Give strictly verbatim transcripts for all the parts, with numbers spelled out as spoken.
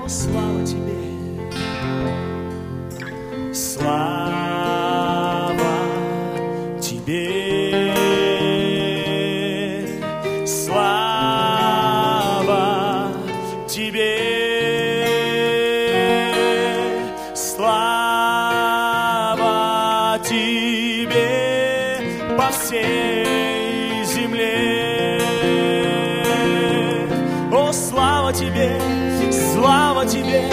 слава Тебе, слава Тебе, слава Тебе, слава Тебе по всей земле. О, слава Тебе, слава Тебе,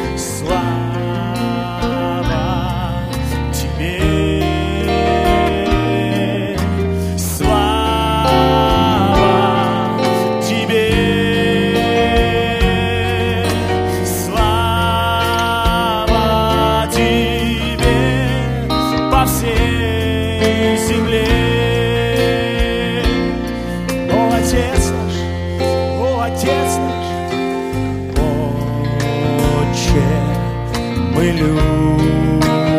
слава Тебе, слава Тебе, слава Тебе по всей земле. О, Отец наш, о, Отец наш, мы любим,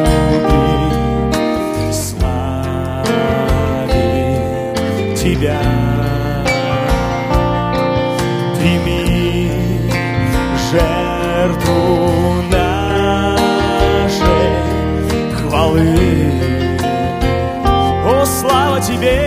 славим Тебя. Прими жертву нашей хвалы. О, слава Тебе!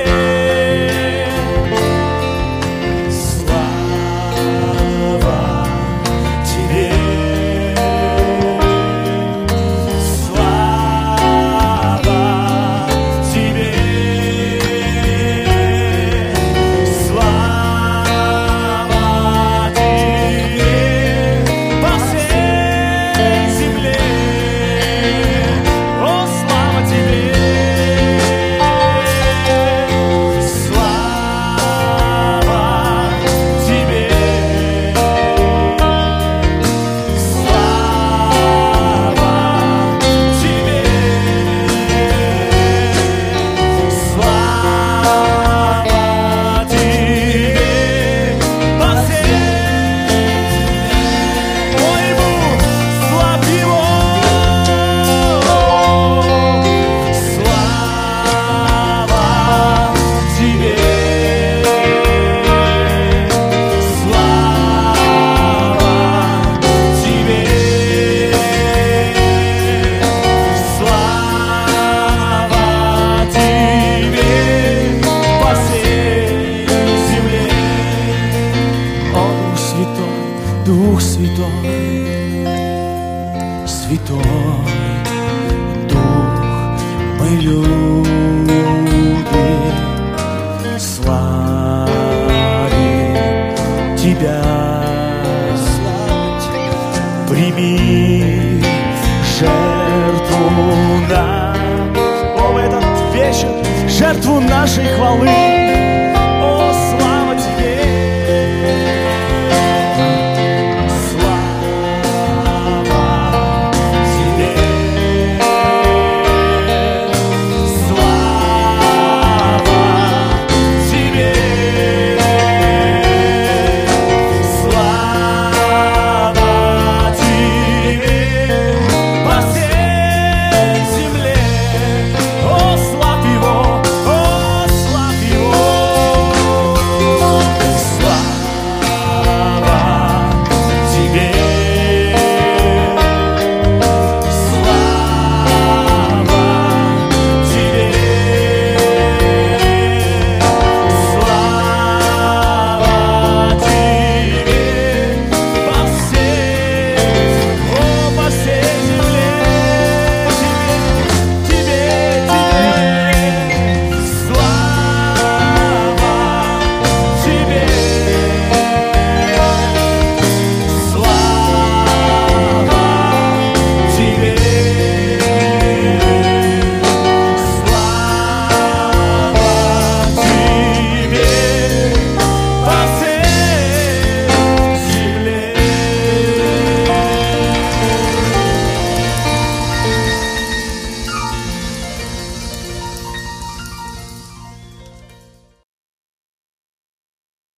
Дух Святой, Святой Дух, мы любим, славим Тебя. Прими жертву нам, о, в этот вечер, жертву нашей хвалы.